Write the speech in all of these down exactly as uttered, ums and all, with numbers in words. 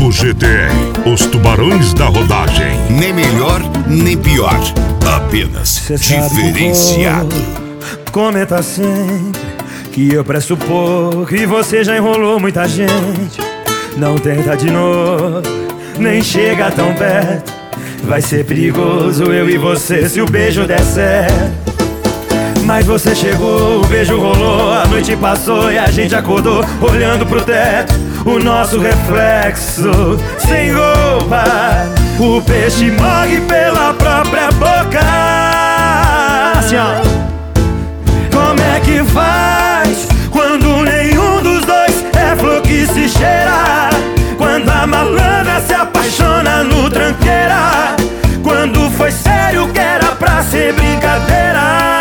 O G T R, os tubarões da rodagem. Nem melhor, nem pior. Apenas diferenciado. Comenta sempre que eu presto pouco e você já enrolou muita gente. Não tenta de novo, nem chega tão perto. Vai ser perigoso eu e você se o beijo der certo. Mas você chegou, o beijo rolou, a noite passou e a gente acordou olhando pro teto, o nosso reflexo sem roupa. O peixe morre pela própria boca. Assim, ó. Como é que faz quando nenhum dos dois é flor que se cheira? Quando a malandra se apaixona no tranqueira? Quando foi sério que era pra ser brincadeira?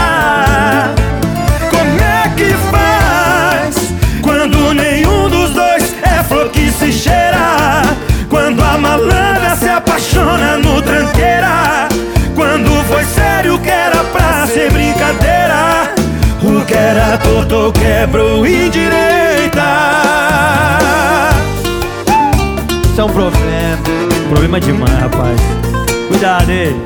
Como é que faz quando nenhum dos dois é flor que se cheira? Quando a malandra se apaixona no tranqueira? Quando foi sério que era pra ser brincadeira? O que era torto quebrou indireita. Isso é um problema, problema demais, rapaz. Cuidado aí.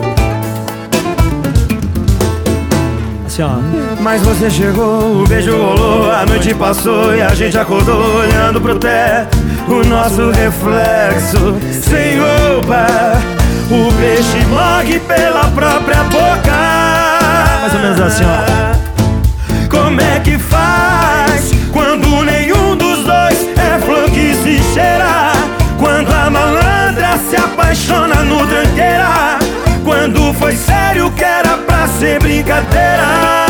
Assim, ó. Mas você chegou, o beijo rolou, a noite passou e a gente acordou olhando pro teto, o nosso reflexo sem roupa. O peixe morre pela própria boca. Mais ou menos assim, ó. Como é que faz quando nenhum dos dois é flor que se cheira? Quando a malandra se apaixona no tranqueira? Quando foi sério que era pra ser brincadeira?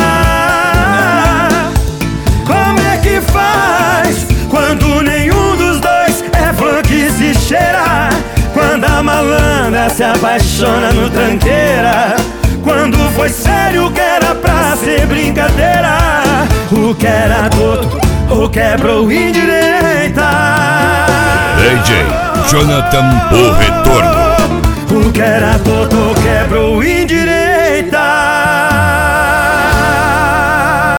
Como é que faz quando nenhum dos dois é flor que se cheira? Quando a malandra se apaixona no tranqueira? Quando foi sério que era pra ser brincadeira? O que era torto, o quebrou indireita. D J Jonathan, o retorno. O que era torto, quebrou indireita.